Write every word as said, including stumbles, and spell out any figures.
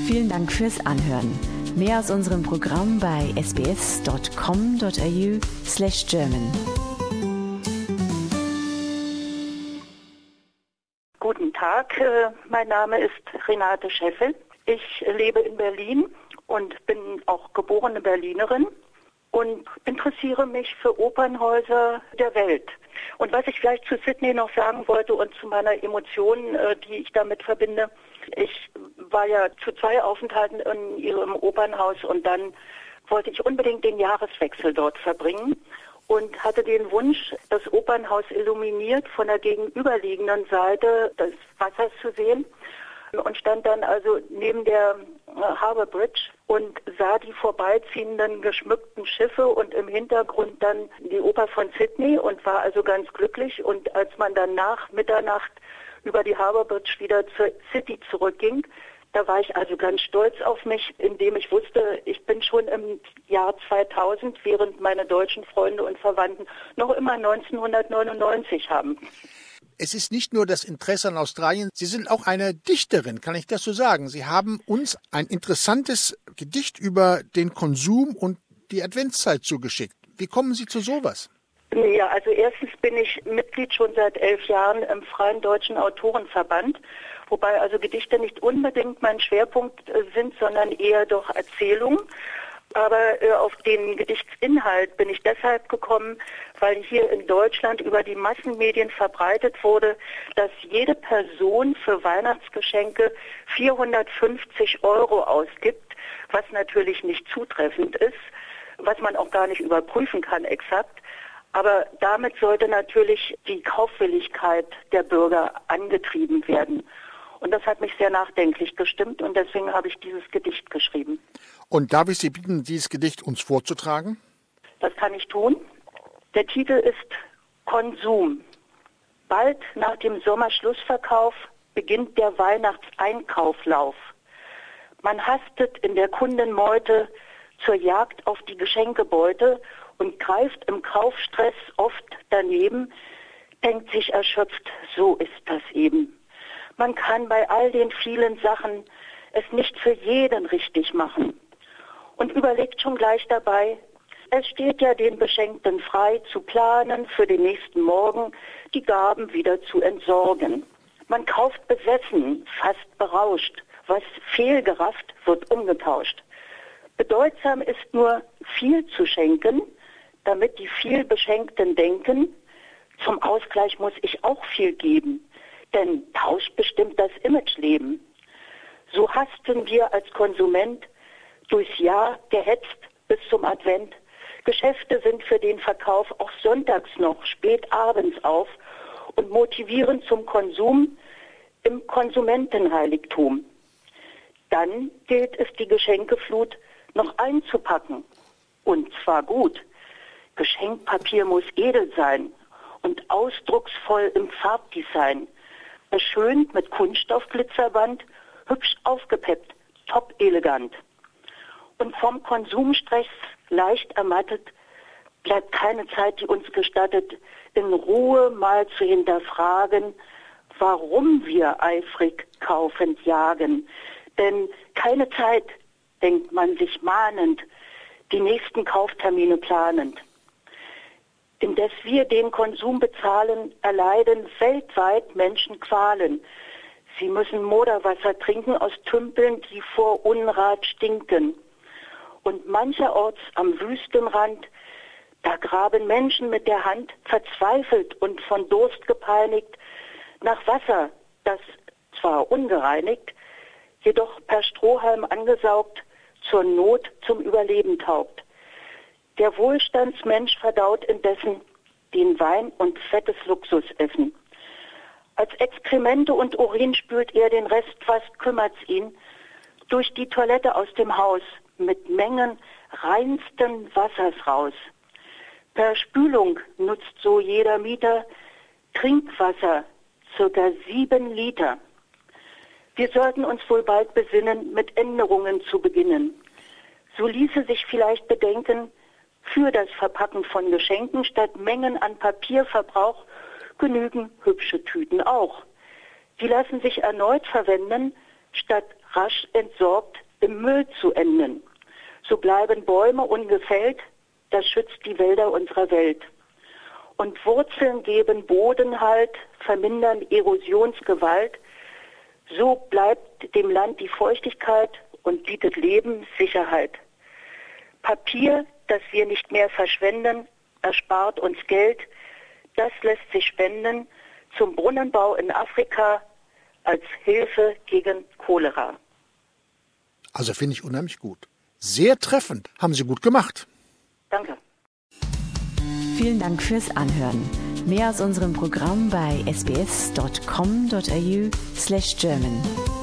Vielen Dank fürs Anhören. Mehr aus unserem Programm bei sbs.com.au slash German. Guten Tag, mein Name ist Renate Scheffel. Ich lebe in Berlin und bin auch geborene Berlinerin und interessiere mich für Opernhäuser der Welt. Und was ich vielleicht zu Sydney noch sagen wollte und zu meiner Emotion, die ich damit verbinde, ich war ja zu zwei Aufenthalten in ihrem Opernhaus und dann wollte ich unbedingt den Jahreswechsel dort verbringen und hatte den Wunsch, das Opernhaus illuminiert von der gegenüberliegenden Seite des Wassers zu sehen und stand dann also neben der Harbour Bridge und sah die vorbeiziehenden geschmückten Schiffe und im Hintergrund dann die Oper von Sydney und war also ganz glücklich. Und als man dann nach Mitternacht über die Harbour Bridge wieder zur City zurückging, da war ich also ganz stolz auf mich, indem ich wusste, ich bin schon im Jahr zweitausend, während meine deutschen Freunde und Verwandten noch immer neunzehnhundertneunundneunzig haben. Es ist nicht nur das Interesse an Australien, Sie sind auch eine Dichterin, kann ich das so sagen? Sie haben uns ein interessantes Gedicht über den Konsum und die Adventszeit zugeschickt. Wie kommen Sie zu sowas? Ja, also erstens bin ich Mitglied schon seit elf Jahren im Freien Deutschen Autorenverband, wobei also Gedichte nicht unbedingt mein Schwerpunkt sind, sondern eher doch Erzählungen. Aber äh, auf den Gedichtsinhalt bin ich deshalb gekommen, weil hier in Deutschland über die Massenmedien verbreitet wurde, dass jede Person für Weihnachtsgeschenke vierhundertfünfzig Euro ausgibt, was natürlich nicht zutreffend ist, was man auch gar nicht überprüfen kann exakt. Aber damit sollte natürlich die Kaufwilligkeit der Bürger angetrieben werden. Und das hat mich sehr nachdenklich gestimmt und deswegen habe ich dieses Gedicht geschrieben. Und darf ich Sie bitten, dieses Gedicht uns vorzutragen? Das kann ich tun. Der Titel ist Konsum. Bald nach dem Sommerschlussverkauf beginnt der Weihnachtseinkauflauf. Man hastet in der Kundenmeute zur Jagd auf die Geschenkebeute und greift im Kaufstress oft daneben, denkt sich erschöpft, so ist das eben. Man kann bei all den vielen Sachen es nicht für jeden richtig machen. Und überlegt schon gleich dabei, es steht ja den Beschenkten frei zu planen, für den nächsten Morgen die Gaben wieder zu entsorgen. Man kauft besessen, fast berauscht, was fehlgerafft wird umgetauscht. Bedeutsam ist nur, viel zu schenken, damit die vielbeschenkten denken, zum Ausgleich muss ich auch viel geben, denn Tausch bestimmt das Imageleben. So hasten wir als Konsument durchs Jahr gehetzt bis zum Advent. Geschäfte sind für den Verkauf auch sonntags noch spät abends auf und motivieren zum Konsum im Konsumentenheiligtum. Dann gilt es, die Geschenkeflut noch einzupacken. Und zwar gut. Geschenkpapier muss edel sein und ausdrucksvoll im Farbdesign. Beschönt mit Kunststoffglitzerband, hübsch aufgepeppt, top elegant. Und vom Konsumstress leicht ermattet, bleibt keine Zeit, die uns gestattet, in Ruhe mal zu hinterfragen, warum wir eifrig kaufend jagen. Denn keine Zeit, denkt man sich mahnend, die nächsten Kauftermine planend. Indes wir den Konsum bezahlen, erleiden weltweit Menschen Qualen. Sie müssen Moderwasser trinken aus Tümpeln, die vor Unrat stinken. Und mancherorts am Wüstenrand, da graben Menschen mit der Hand, verzweifelt und von Durst gepeinigt, nach Wasser, das zwar ungereinigt, jedoch per Strohhalm angesaugt, zur Not zum Überleben taugt. Der Wohlstandsmensch verdaut indessen den Wein und fettes Luxusessen. Als Exkremente und Urin spült er den Rest, fast kümmert's ihn, durch die Toilette aus dem Haus mit Mengen reinsten Wassers raus. Per Spülung nutzt so jeder Mieter Trinkwasser, circa sieben Liter. Wir sollten uns wohl bald besinnen, mit Änderungen zu beginnen. So ließe sich vielleicht bedenken, für das Verpacken von Geschenken statt Mengen an Papierverbrauch genügen hübsche Tüten auch. Die lassen sich erneut verwenden, statt rasch entsorgt im Müll zu enden. So bleiben Bäume ungefällt, das schützt die Wälder unserer Welt. Und Wurzeln geben Bodenhalt, vermindern Erosionsgewalt. So bleibt dem Land die Feuchtigkeit und bietet Lebenssicherheit. Papier, das wir nicht mehr verschwenden, erspart uns Geld. Das lässt sich spenden zum Brunnenbau in Afrika als Hilfe gegen Cholera. Also finde ich unheimlich gut. Sehr treffend. Haben Sie gut gemacht. Danke. Vielen Dank fürs Anhören. Mehr aus unserem Programm bei sbs dot com dot a u slash German.